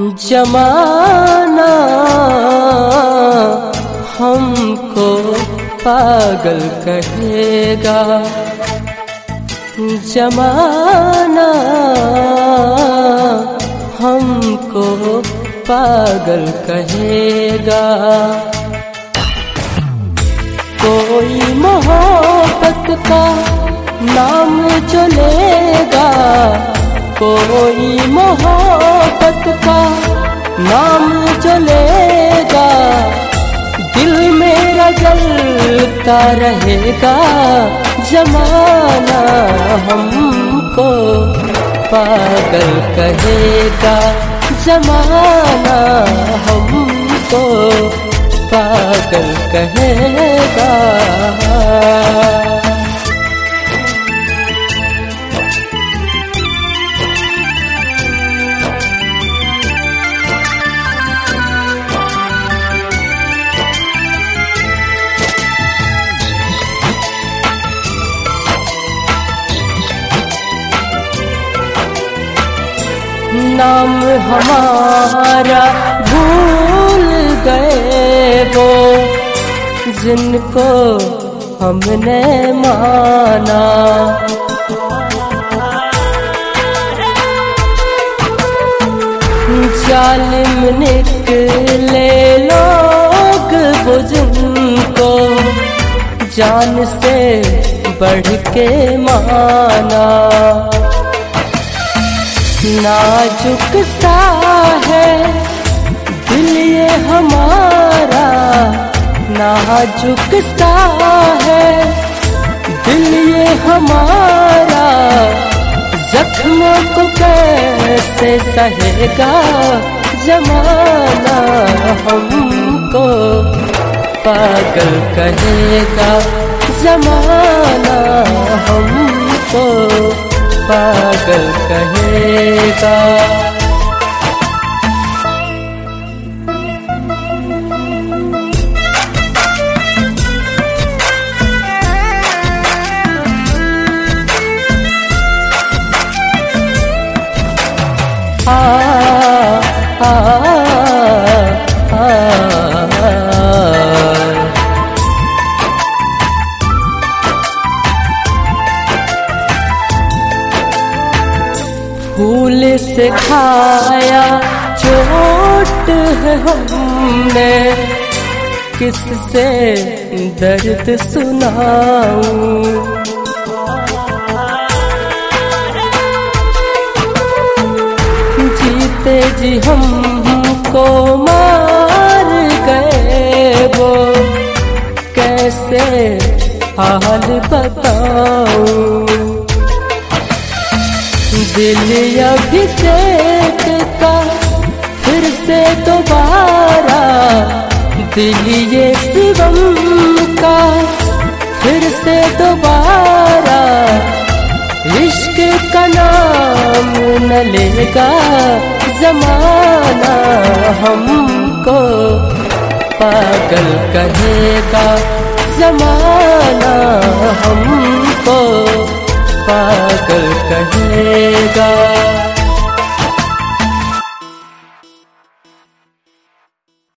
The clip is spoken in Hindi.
जमाना हमको पागल कहेगा, जमाना हमको पागल कहेगा। कोई मोहब्बत का नाम जो लेगा, कोई मोहब्बत का नाम जो लेगा, दिल मेरा जलता रहेगा। जमाना हमको पागल कहेगा, जमाना हमको पागल कहेगा। नाम हमारा भूल गए वो, जिनको हमने माना। जालिम निकले लोग वो, जिनको जान से बढ़ के माना। नाजुक सा है दिल ये हमारा, नाजुक सा है दिल ये हमारा, जख्मों को कैसे सहेगा। जमाना हमको पागल कहेगा, जमाना हमको पागल कहेगा। फूल से खाया चोट है हमने, किससे दर्द सुनाऊं। जीते जी हमको मार गए वो, कैसे हाल बताऊं। दिल अभिषेक का फिर से दोबारा, दिल ये शिवम का फिर से दोबारा, इश्क का नाम न लेगा। जमाना हमको पागल कहेगा, जमाना हमको पागल कहेगा।